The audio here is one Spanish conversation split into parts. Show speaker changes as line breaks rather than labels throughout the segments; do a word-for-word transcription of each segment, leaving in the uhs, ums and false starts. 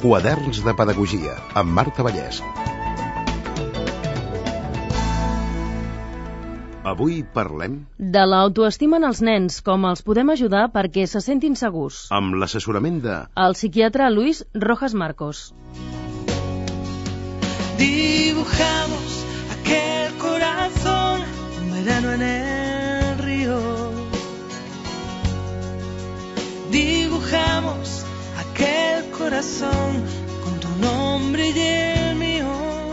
Quaderns de Pedagogia, amb Marta Vallès. Avui parlem
de l'autoestima en els nens, com els podem ajudar perquè se sentin segurs.
Amb l'assessorament de
el psiquiatre Luis Rojas Marcos.
Dibujamos aquel corazón, un verano en el río. Dibujamos aquel corazón con tu nombre y el mío.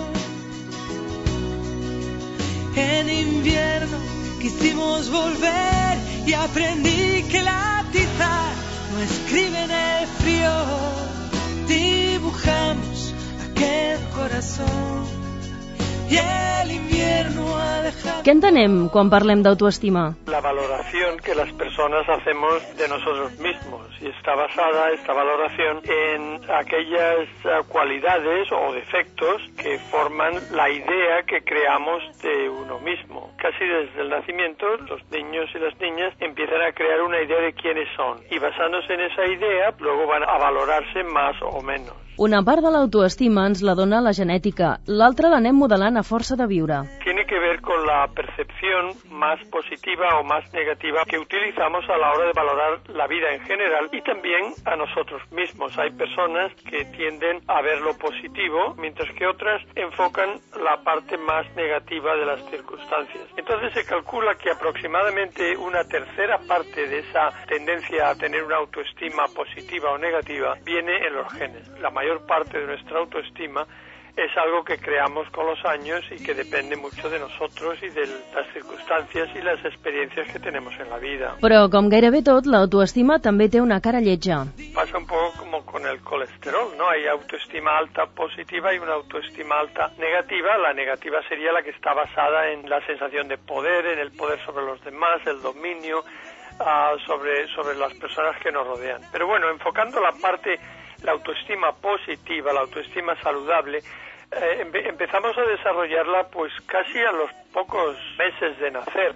En invierno quisimos volver y aprendí que la tiza no escribe en el frío. Dibujamos aquel corazón y el invierno ha dejado...
Què entenem quan parlem d'autoestima?
La valoración que las personas hacemos de nosotros mismos, y está basada esta valoración en aquellas uh, cualidades o defectos que forman la idea que creamos de uno mismo. Casi desde el nacimiento, los niños y las niñas empiezan a crear una idea de quiénes son, y basándose en esa idea, luego van a valorarse más o menos.
Una part de l'autoestima ens la dona la genètica, l'altra l'anem modelant a força de viure.
Tiene que ver con la percepción más positiva o más negativa que utilizamos a la hora de valorar la vida en general y también a nosotros mismos. Hay personas que tienden a ver lo positivo, mientras que otras enfocan la parte más negativa de las circunstancias. Entonces se calcula que aproximadamente una tercera parte de esa tendencia a tener una autoestima positiva o negativa viene en los genes. La mayor parte de nuestra autoestima es algo que creamos con los años y que depende mucho de nosotros y de las circunstancias y las experiencias que tenemos en la vida.
Però, com gairebé tot, l'autoestima també té una cara lletja.
Pasa un poco como con el colesterol, ¿no? Hay autoestima alta positiva y una autoestima alta negativa. La negativa sería la que está basada en la sensación de poder, en el poder sobre los demás, el dominio uh, sobre, sobre las personas que nos rodean. Pero bueno, enfocando la parte... la autoestima positiva, la autoestima saludable, eh, empe empezamos a desarrollarla pues casi a los pocos meses de nacer.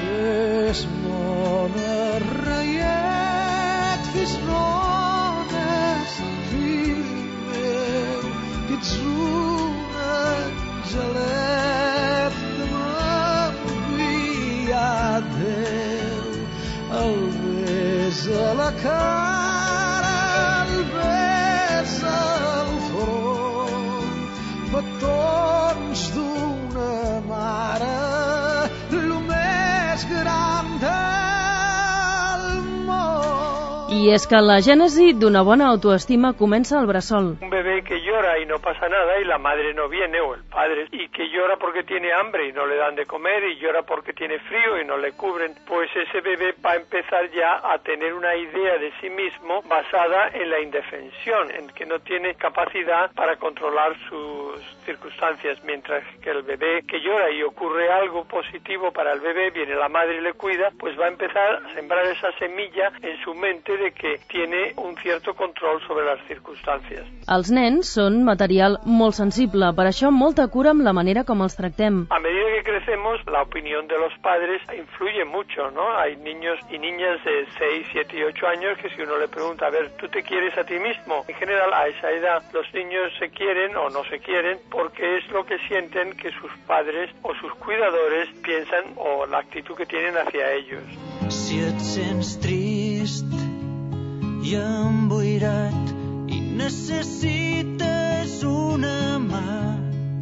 Petons d'una mare, lo més gran del món.
I és que la gènesi d'una bona autoestima comença al bressol.
Un bebé que llora y no pasa nada y la madre no viene o el padre, y que llora porque tiene hambre y no le dan de comer, y llora porque tiene frío y no le cubren, pues ese bebé va a empezar ya a tener una idea de sí mismo basada en la indefensión, en que no tiene capacidad para controlar sus circunstancias, mientras que el bebé que llora y ocurre algo positivo para el bebé, viene la madre y le cuida, pues va a empezar a sembrar esa semilla en su mente de que tiene un cierto control sobre las circunstancias.
Els nens són material molt sensible, per això molta cura amb la manera com els tractem.
A medida que crecemos, la opinión de los padres influye mucho, ¿no? Hay niños y niñas de seis, siete y ocho años que si uno le pregunta, a ver, ¿tú te quieres a ti mismo? En general, a esa edad, los niños se quieren o no se quieren porque es lo que sienten que sus padres o sus cuidadores piensan o la actitud que tienen hacia ellos.
Si et sents trist i emboirat i necessites una mà,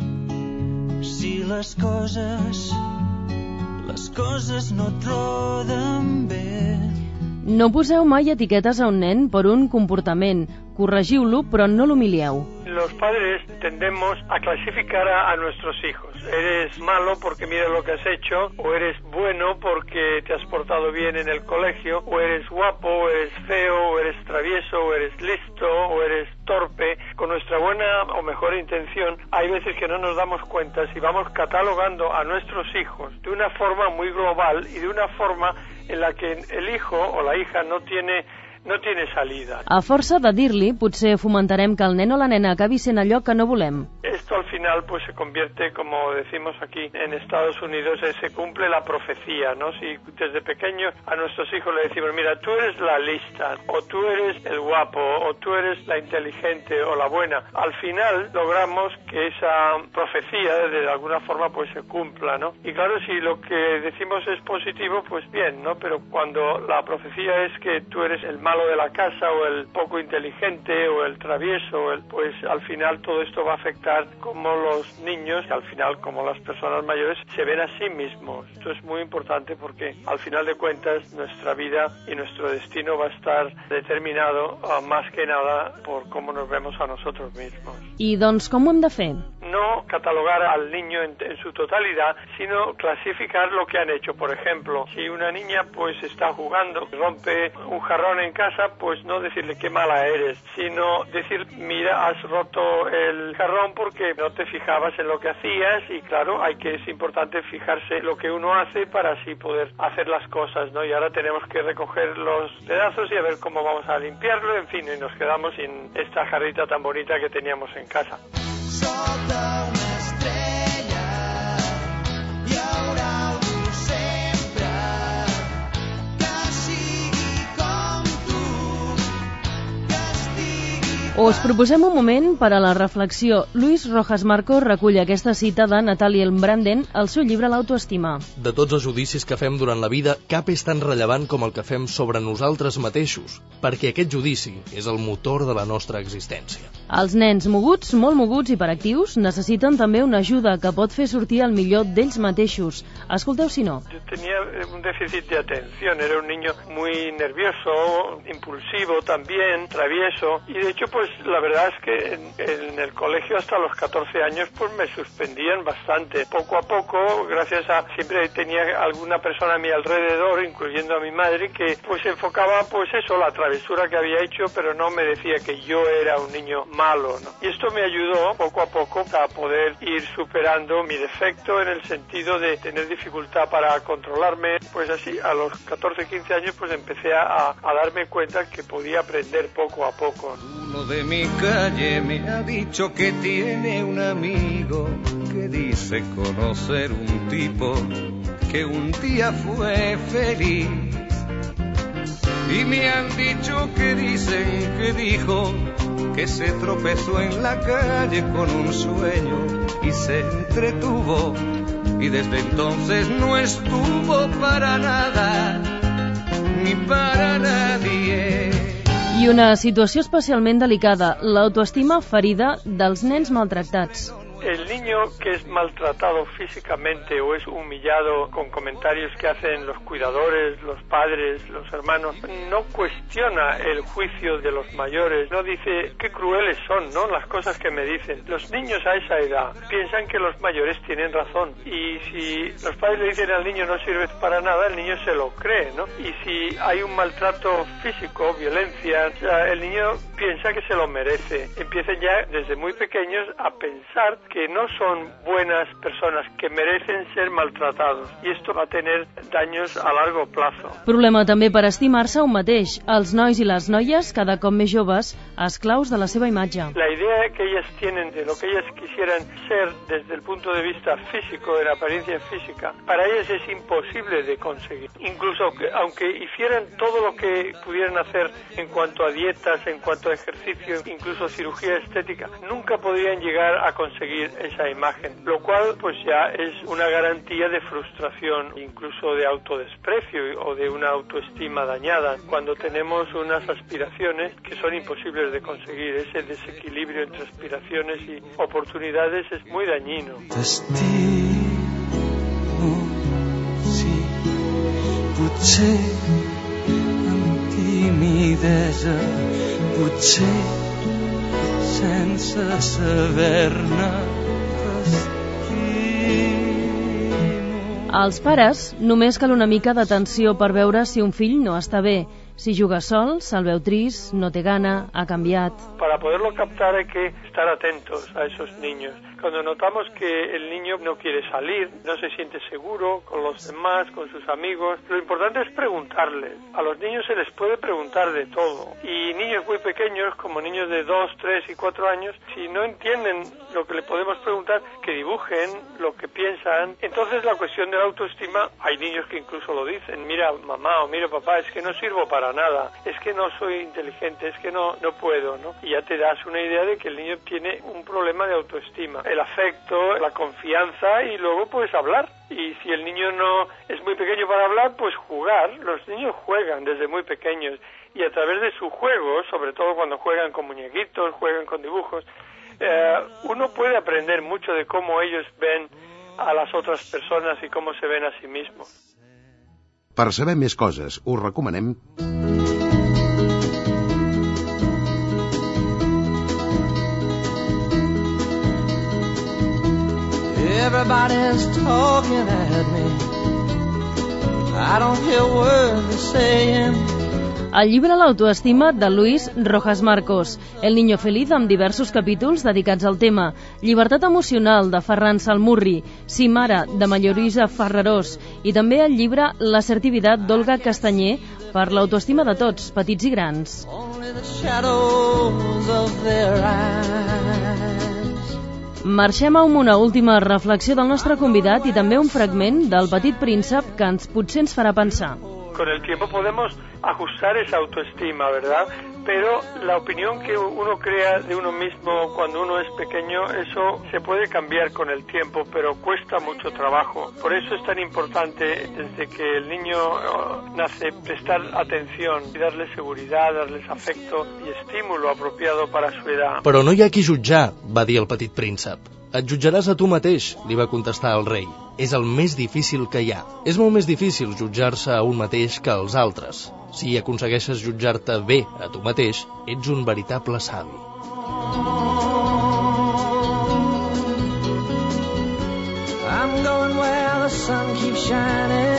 si les coses, les coses no et roden bé.
No poseu mai etiquetes a un nen per un comportament. Corregiu-lo, però no l'humilieu.
Los padres tendemos a clasificar a, a nuestros hijos. Eres malo porque mira lo que has hecho, o eres bueno porque te has portado bien en el colegio, o eres guapo, o eres feo, o eres travieso, o eres listo, o eres torpe. Con nuestra buena o mejor intención, hay veces que no nos damos cuenta si vamos catalogando a nuestros hijos de una forma muy global y de una forma en la que el hijo o la hija no tiene no tiene salida.
A força de dir-li, potser fomentarem que el nen o la nena acabi sent allò que no volem.
Es esto al final pues se convierte, como decimos aquí en Estados Unidos, eh, se cumple la profecía, ¿no? Si desde pequeño a nuestros hijos le decimos, mira, tú eres la lista, o tú eres el guapo, o tú eres la inteligente o la buena, al final logramos que esa profecía de alguna forma pues se cumpla, ¿no? Y claro, si lo que decimos es positivo, pues bien, ¿no? Pero cuando la profecía es que tú eres el malo de la casa, o el poco inteligente, o el travieso, o el, pues al final todo esto va a afectar como los niños, y al final como las personas mayores, se ven a sí mismos. Esto es muy importante porque al final de cuentas nuestra vida y nuestro destino va a estar determinado uh, más que nada por cómo nos vemos a nosotros mismos.
I doncs com ho hem de fer?
No catalogar al niño en, en su totalidad, sino clasificar lo que han hecho. Por ejemplo, si una niña pues está jugando, rompe un jarrón en casa, pues no decirle qué mala eres, sino decir, mira, has roto el jarrón porque no te fijabas en lo que hacías, y claro, hay que es importante fijarse lo que uno hace para así poder hacer las cosas, ¿no? Y ahora tenemos que recoger los pedazos y a ver cómo vamos a limpiarlo, en fin, y nos quedamos sin esta jarrita tan bonita que teníamos en casa.
Sota una estrella hi haurà algú sempre que sigui com tu, que estigui...
Us proposem un moment per a la reflexió. Luis Rojas Marco recull aquesta cita de Natalie Elmbranden al seu llibre L'autoestima.
De tots els judicis que fem durant la vida, cap és tan rellevant com el que fem sobre nosaltres mateixos, perquè aquest judici és el motor de la nostra existència.
Els nens moguts, molt moguts i hiperactius, necessiten també una ajuda que pot fer sortir el millor d'ells mateixos. Escolteu si no.
Yo tenía un déficit de atención, era un niño muy nervioso, impulsivo también, travieso, y de hecho pues la verdad es que en, en el colegio hasta los catorce años pues me suspendían bastante. Poco a poco, gracias a siempre tenía alguna persona a mi alrededor, incluyendo a mi madre, que pues enfocaba pues eso, la travesura que había hecho, pero no me decía que yo era un niño malo, ¿no? Y esto me ayudó poco a poco a poder ir superando mi defecto en el sentido de tener dificultad para controlarme. Pues así a los catorce, quince años pues empecé a, a darme cuenta que podía aprender poco a poco.
Uno de mi calle me ha dicho que tiene un amigo que dice conocer un tipo que un día fue feliz. Y me han dicho que dicen que dijo que se tropezó en la calle con un sueño y se entretuvo, y desde entonces no estuvo para nada ni para nadie.
I una situació especialment delicada, l'autoestima ferida dels nens maltractats.
El niño que es maltratado físicamente o es humillado con comentarios que hacen los cuidadores, los padres, los hermanos, no cuestiona el juicio de los mayores, no dice qué crueles son, ¿no?, las cosas que me dicen. Los niños a esa edad piensan que los mayores tienen razón, y si los padres le dicen al niño no sirves para nada, el niño se lo cree, ¿no? Y si hay un maltrato físico, violencia, el niño piensa que se lo merece. Empiezan ya desde muy pequeños a pensar que no son buenas personas, que merecen ser maltratados, i esto va a tener daños a largo plazo.
Problema també per estimar-se un mateix. Els nois i les noies, cada cop més joves, esclaus de la seva imatge.
La idea que ellas tienen de lo que ellas quisieran ser desde el punto de vista físico, de la apariencia física, para ellas es imposible de conseguir. Incluso que, aunque hicieran todo lo que pudieran hacer en cuanto a dietas, en cuanto a ejercicio, incluso cirugía estética, nunca podrían llegar a conseguir esa imagen, lo cual pues ya es una garantía de frustración, incluso de autodesprecio o de una autoestima dañada, cuando tenemos unas aspiraciones que son imposibles de conseguir. Ese desequilibrio entre aspiraciones y oportunidades es muy dañino.
T'estimo, sí, potser amb timidesa, potser sense saber-ne t'estimo.
Als pares només cal una mica d'atenció per veure si un fill no està bé. Si juga sol, se'l veu trist, no té gana, ha canviat.
Para poderlo captar hay que estar atentos a esos niños. Cuando notamos que el niño no quiere salir, no se siente seguro con los demás, con sus amigos, lo importante es preguntarles. A los niños se les puede preguntar de todo. Y niños muy pequeños, como niños de dos, tres y cuatro años, si no entienden lo que le podemos preguntar, que dibujen lo que piensan. Entonces la cuestión de la autoestima, hay niños que incluso lo dicen, mira mamá o mira papá, es que no sirvo para nada, es que no soy inteligente, es que no, no puedo, ¿no? Y ya te das una idea de que el niño tiene un problema de autoestima. El afecto, la confianza y luego pues hablar. Y si el niño no es muy pequeño para hablar, pues jugar. Los niños juegan desde muy pequeños y a través de su juego, sobre todo cuando juegan con muñequitos, juegan con dibujos, eh, uno puede aprender mucho de cómo ellos ven a las otras personas y cómo se ven a sí mismos.
Per saber més coses, us recomanem...
Everybody's talking at me. I don't hear words they're saying.
El llibre L'autoestima de Luis Rojas Marcos. El niño feliz amb diversos capítols dedicats al tema. Llibertat emocional de Ferran Salmurri. Si mare de Mallorisa Ferrarós. I també el llibre L'assertivitat d'Olga Castanyer per l'autoestima de tots, petits i grans.
Only the shadows of their eyes.
Marxem amb una última reflexió del nostre convidat i també un fragment del Petit Príncep que ens potser ens farà pensar.
Con el tiempo podemos ajustar esa autoestima, ¿verdad? Pero la opinión que uno crea de uno mismo cuando uno es pequeño, eso se puede cambiar con el tiempo, pero cuesta mucho trabajo. Por eso es tan importante, desde que el niño nace, prestar atención y darle seguridad, darles afecto y estímulo apropiado para su edad.
Però no hi ha qui jutjar, va dir el Petit Príncep. Et jutjaràs a tu mateix, li va contestar el rei. És el més difícil que hi ha. És molt més difícil jutjar-se a un mateix que als altres. Si aconsegueixes jutjar-te bé a tu mateix, ets un veritable savi.
I'm going where the sun keeps shining.